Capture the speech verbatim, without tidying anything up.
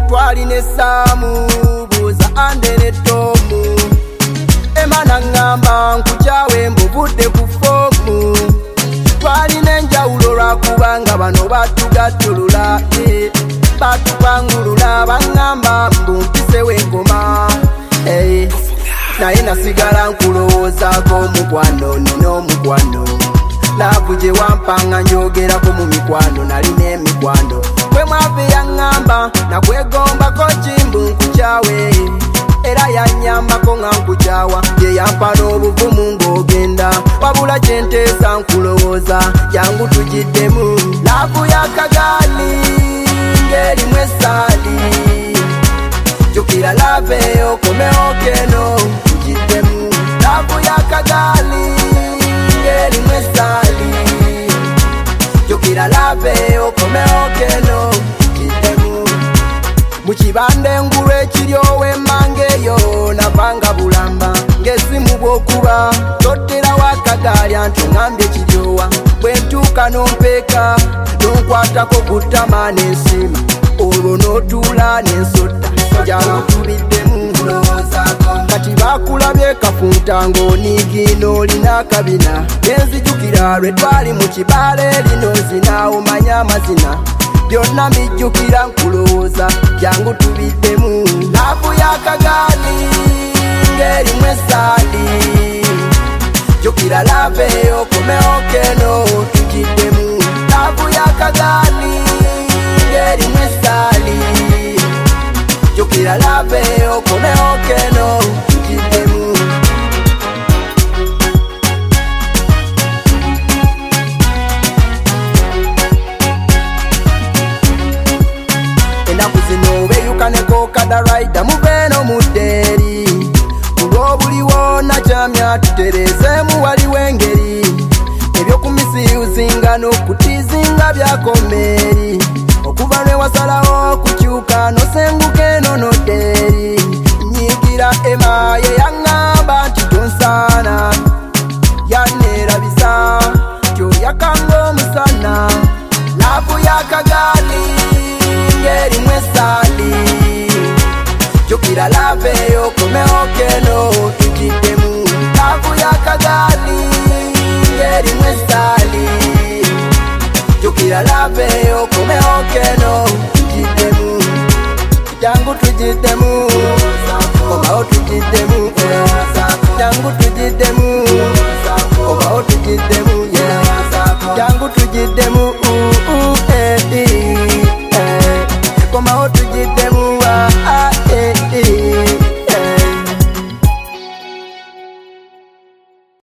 twaline Samu buza andere tomu emana ngamba nkuchawe mbuvudde ku fomu twaline njawulo lwakubanga bano batugattulula eh, batupangulula bangamba mbumpisewo engoma eh, naye nasigala nkulowoozaako omukwano nina omukwano laavu gye wampanga njogerako mu mikwano nalina emikwano kwe mwave yaŋŋamba nakwegombako kimbu nkukyawe era yanyambako nga nkukyawa ye yampa n'obuvumu ng'ogenda wabula kyenteesa nkulowooza jangu tugiddemu laavu yakagaali ng'erimu essaali jjukira lave okomewo keno tugiddemu laavu yakagaali ng'erimu essaali jjukira lave okomewo keno tugiddemu mu kibanda engulu ekiri ow'emmanga eyo navanga bulamba ng'essimu bw'okuba totterawo akagaali anti ŋŋambye kiryowa bwe ntuuka n'ompeeka n'onkwatako ku ttama n'ensiima olwo n'otuula n'ensota jangu tubiddemu kati bakulabye kafunta ng'oniigi n'olina akabina nenzijukira lwe twali mu kibaala erino nzina omanya amazina byonna mbijjukira nkulowooza jangu tubiddemu laavu yakagaali ng'erimu essaali jjukira lave okomewo keno tugiddemu laavu yakagaali ng'erimu essaali jjukira lave okomewo keno tugiddemu ennaku zino obeyukaneko kadaraida mubeeno muddeeri kulw'obuliwoo nakyamya tutereezeemu waliwo engeri ebyokumisiyuzinga n'okutiizinga byakomeeri okuva lwe wasalawo kukyuka nosenguka eno noddeeri nyiigira ema ye yaŋŋamba nti tonsaana yanneerabisa tyoyakanga omusana laavu yakagaali ng'erimu essaali jjukira lave okomewo keno tugiddemu laavu yakagaali ng'erimu essaali jjukira lave okomewo keno tugiddemu jangu tugiddemu